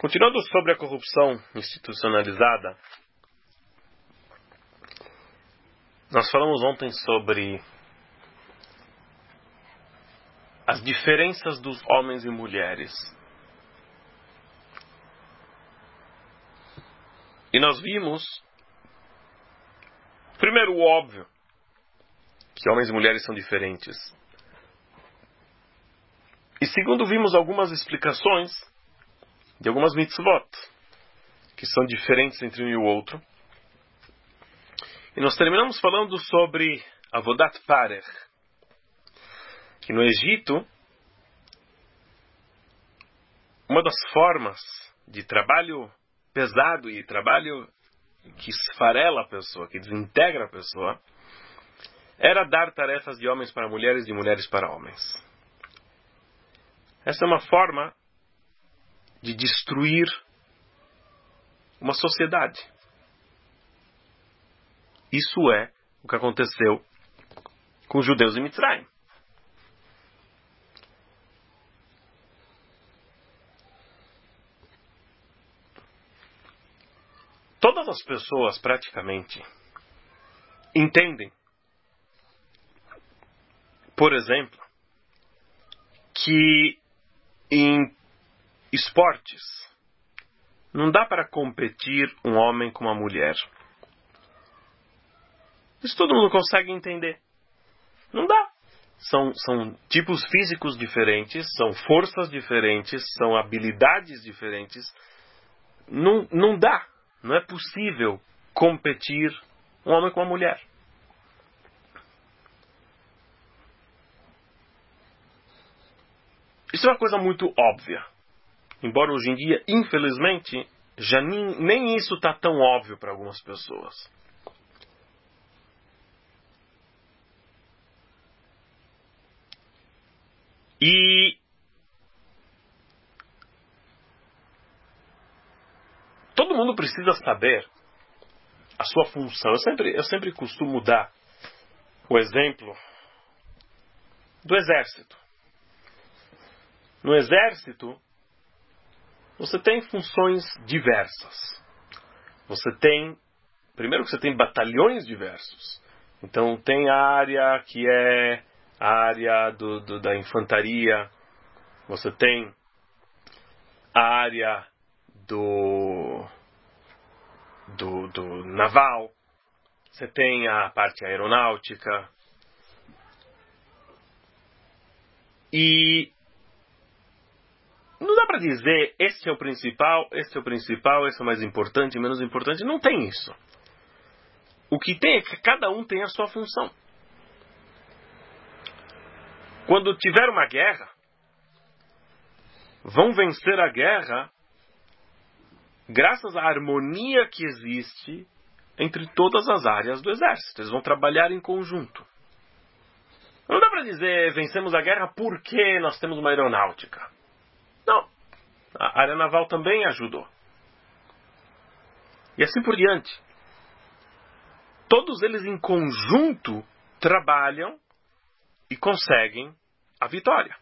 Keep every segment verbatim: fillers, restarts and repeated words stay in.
Continuando sobre a corrupção institucionalizada, nós falamos ontem sobre as diferenças dos homens e mulheres. E nós vimos, primeiro, o óbvio, que homens e mulheres são diferentes. E segundo, vimos algumas explicações de algumas mitzvot, que são diferentes entre um e o outro. E nós terminamos falando sobre Avodat Parech, que no Egito, uma das formas de trabalho pesado e trabalho que esfarela a pessoa, que desintegra a pessoa, era dar tarefas de homens para mulheres e de mulheres para homens. Essa é uma forma de destruir uma sociedade. Isso é o que aconteceu com os judeus em Mitzrayim. Todas as pessoas, praticamente, entendem, por exemplo, que em esportes não dá para competir um homem com uma mulher. Isso todo mundo consegue entender. Não dá. São, são tipos físicos diferentes, são forças diferentes, são habilidades diferentes. Não, não dá. Não é possível competir um homem com uma mulher. Isso é uma coisa muito óbvia. Embora hoje em dia, infelizmente, já nem, nem isso está tão óbvio para algumas pessoas. E todo mundo precisa saber a sua função. Eu sempre, eu sempre costumo dar o exemplo do exército. No exército, você tem funções diversas. Você tem, primeiro que você tem batalhões diversos. Então tem a área que é a área do, do, da infantaria. Você tem a área do, do, do naval. Você tem a parte aeronáutica. E não dá para dizer, este é o principal, este é o principal, esse é o mais importante, menos importante. Não tem isso. O que tem é que cada um tem a sua função. Quando tiver uma guerra, vão vencer a guerra graças à harmonia que existe entre todas as áreas do exército. Eles vão trabalhar em conjunto. Não dá para dizer, vencemos a guerra porque nós temos uma aeronáutica. Não. A área naval também ajudou. E assim por diante. Todos eles em conjunto trabalham e conseguem a vitória.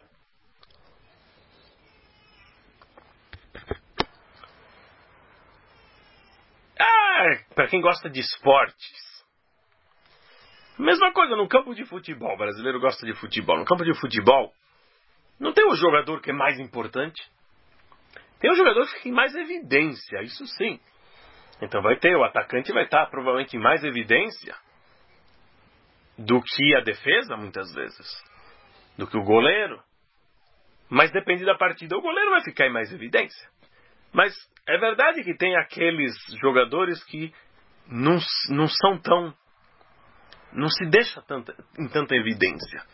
Ah, para quem gosta de esportes. Mesma coisa no campo de futebol. O brasileiro gosta de futebol. No campo de futebol, não tem o jogador que é mais importante. Tem o jogador que fica em mais evidência, isso sim. Então vai ter, o atacante vai estar provavelmente em mais evidência do que a defesa, muitas vezes. Do que o goleiro. Mas depende da partida, o goleiro vai ficar em mais evidência. Mas é verdade que tem aqueles jogadores que não, não são tão... não se deixa tanta, em tanta evidência.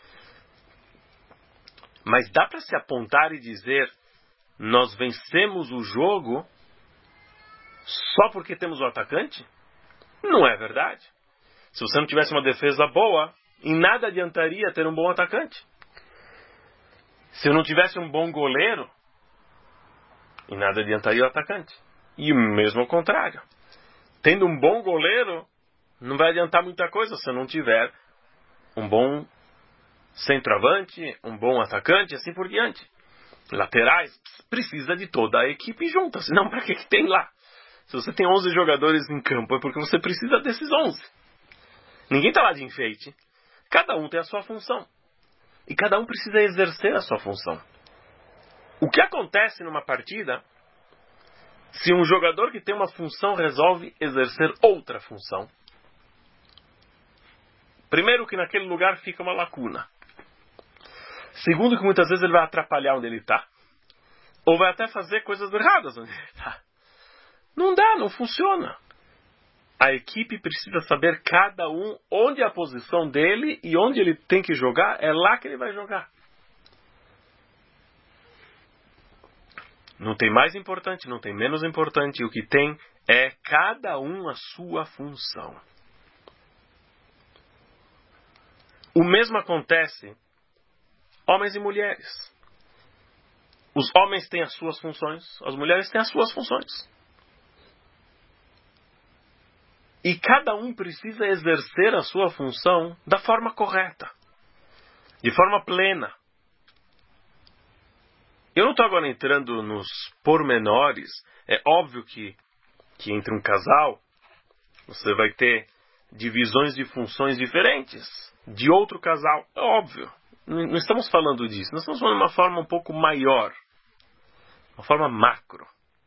Mas dá para se apontar e dizer, nós vencemos o jogo só porque temos o atacante? Não é verdade. Se você não tivesse uma defesa boa, em nada adiantaria ter um bom atacante. Se eu não tivesse um bom goleiro, em nada adiantaria o atacante. E mesmo ao contrário. Tendo um bom goleiro, não vai adiantar muita coisa se eu não tiver um bom centroavante, um bom atacante, assim por diante. laterais, precisa de toda a equipe junta. Senão, para que que tem lá? Se você tem onze jogadores em campo, é porque você precisa desses onze. Ninguém está lá de enfeite. Cada um tem a sua função. E cada um precisa exercer a sua função. O que acontece numa partida se um jogador que tem uma função resolve exercer outra função? Primeiro, que naquele lugar fica uma lacuna. Segundo, que muitas vezes ele vai atrapalhar onde ele está. Ou vai até fazer coisas erradas onde ele está. Não dá, não funciona. A equipe precisa saber cada um onde é a posição dele e onde ele tem que jogar, é lá que ele vai jogar. Não tem mais importante, não tem menos importante. O que tem é cada um a sua função. O mesmo acontece homens e mulheres. Os homens têm as suas funções, as mulheres têm as suas funções. E cada um precisa exercer a sua função da forma correta, de forma plena. Eu não estou agora entrando nos pormenores. É óbvio que, que entre um casal, você vai ter divisões de funções diferentes de outro casal. É óbvio. Não, não estamos falando disso. Nós estamos falando de uma forma um pouco maior. Uma forma macro.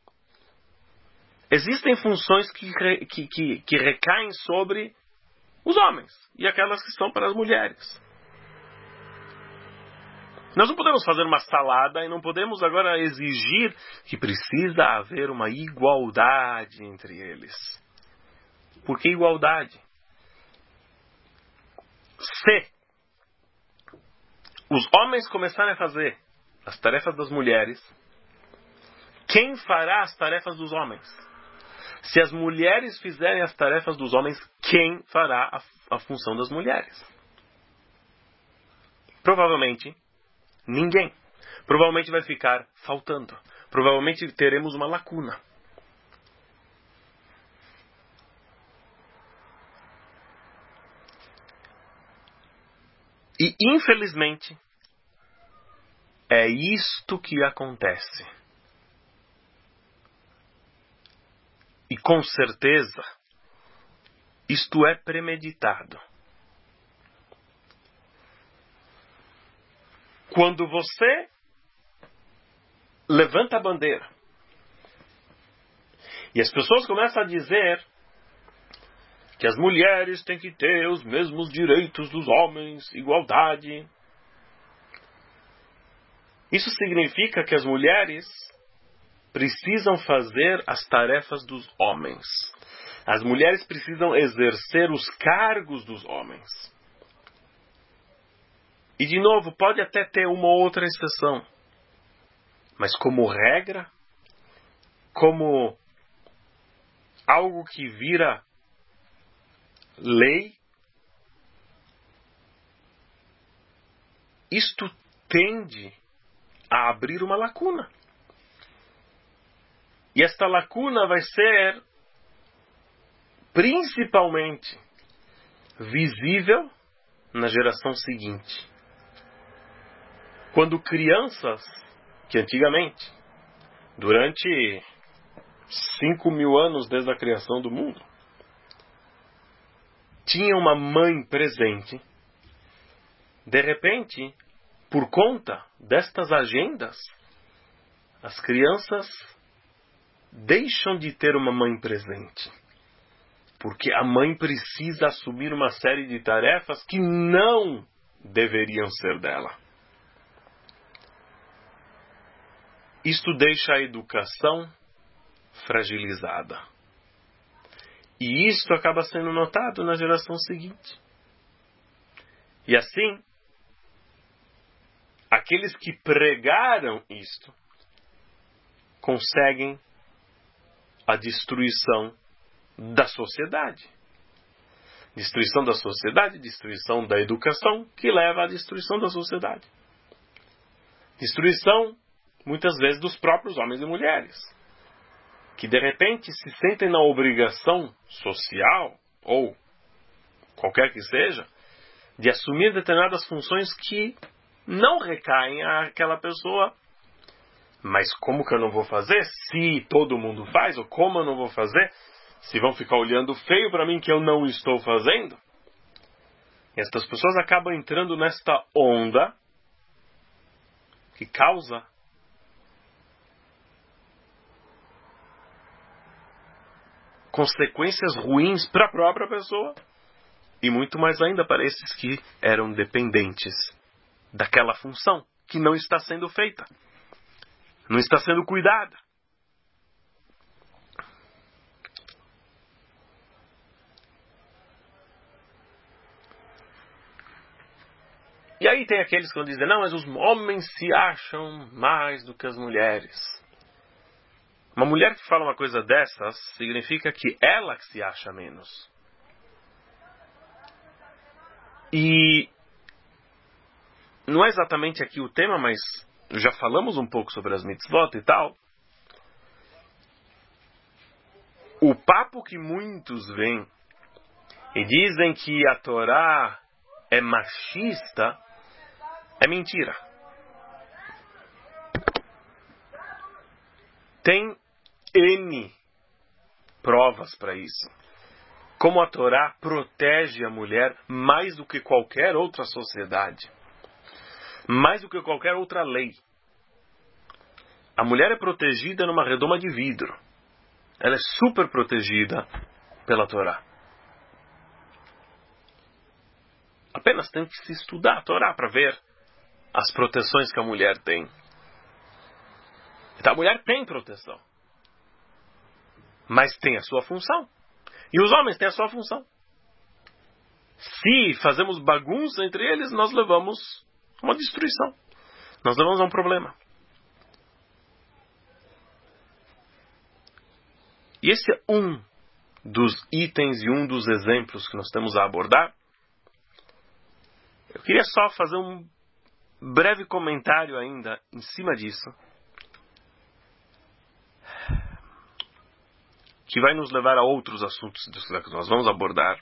Existem funções que, re, que, que, que recaem sobre os homens e aquelas que são para as mulheres. Nós não podemos fazer uma salada e não podemos agora exigir que precisa haver uma igualdade entre eles. Por que igualdade? Se os homens começarem a fazer as tarefas das mulheres, quem fará as tarefas dos homens? Se as mulheres fizerem as tarefas dos homens, quem fará a, a função das mulheres? Provavelmente ninguém. Provavelmente vai ficar faltando. Provavelmente teremos uma lacuna. E infelizmente é isto que acontece. E com certeza, isto é premeditado. Quando você levanta a bandeira e as pessoas começam a dizer que as mulheres têm que ter os mesmos direitos dos homens, igualdade, isso significa que as mulheres precisam fazer as tarefas dos homens. As mulheres precisam exercer os cargos dos homens. E de novo, pode até ter uma ou outra exceção. Mas como regra, como algo que vira lei, isto tende a abrir uma lacuna. E esta lacuna vai ser principalmente visível na geração seguinte. Quando crianças, que antigamente, durante cinco mil anos desde a criação do mundo, tinham uma mãe presente, de repente, por conta destas agendas, as crianças deixam de ter uma mãe presente. Porque a mãe precisa assumir uma série de tarefas que não deveriam ser dela. Isto deixa a educação fragilizada. E isto acaba sendo notado na geração seguinte. E assim, aqueles que pregaram isto conseguem a destruição da sociedade. Destruição da sociedade, destruição da educação, que leva à destruição da sociedade. Destruição, muitas vezes, dos próprios homens e mulheres, que de repente se sentem na obrigação social, ou qualquer que seja, de assumir determinadas funções que não recaem àquela pessoa Mas como que eu não vou fazer se todo mundo faz? Ou como eu não vou fazer se vão ficar olhando feio para mim que eu não estou fazendo? E estas pessoas acabam entrando nesta onda que causa consequências ruins para a própria pessoa e muito mais ainda para esses que eram dependentes daquela função que não está sendo feita, não está sendo cuidada. E aí tem aqueles que vão dizer, não, mas os homens se acham mais do que as mulheres. Uma mulher que fala uma coisa dessas significa que ela que se acha menos. E não é exatamente aqui o tema, mas já falamos um pouco sobre as mitzvot e tal. O papo que muitos vêm e dizem que a Torá é machista é mentira. Tem N provas para isso. Como a Torá protege a mulher mais do que qualquer outra sociedade. Mais do que qualquer outra lei. A mulher é protegida numa redoma de vidro. Ela é super protegida pela Torá. Apenas tem que se estudar a Torá para ver as proteções que a mulher tem. Então a mulher tem proteção. Mas tem a sua função. E os homens têm a sua função. Se fazemos bagunça entre eles, nós levamos a uma destruição. Nós levamos a um problema. E esse é um dos itens e um dos exemplos que nós temos a abordar. Eu queria só fazer um breve comentário ainda em cima disso, que vai nos levar a outros assuntos que nós vamos abordar.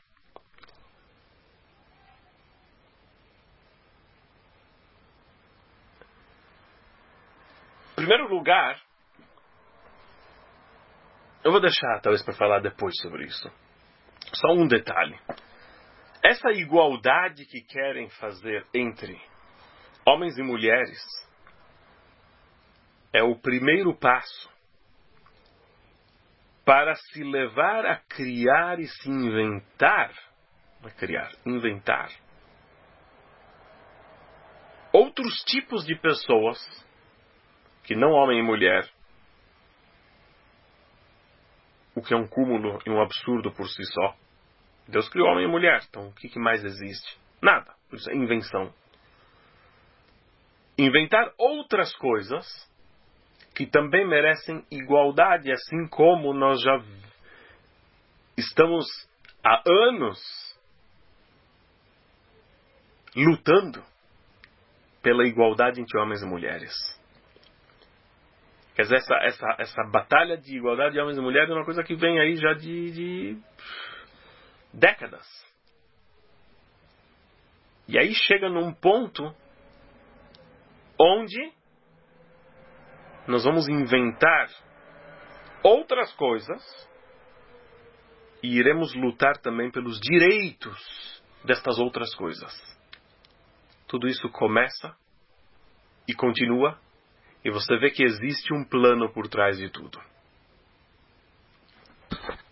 Em primeiro lugar, eu vou deixar talvez para falar depois sobre isso. Só um detalhe. Essa igualdade que querem fazer entre homens e mulheres é o primeiro passo para se levar a criar e se inventar, a criar, inventar outros tipos de pessoas que não homem e mulher, o que é um cúmulo e um absurdo por si só. Deus criou homem e mulher, então o que, que mais existe? Nada, isso é invenção. Inventar outras coisas que também merecem igualdade, assim como nós já estamos há anos lutando pela igualdade entre homens e mulheres. Quer dizer, essa, essa, essa batalha de igualdade de homens e mulheres é uma coisa que vem aí já de, de décadas. E aí chega num ponto onde nós vamos inventar outras coisas e iremos lutar também pelos direitos destas outras coisas. Tudo isso começa e continua, e você vê que existe um plano por trás de tudo.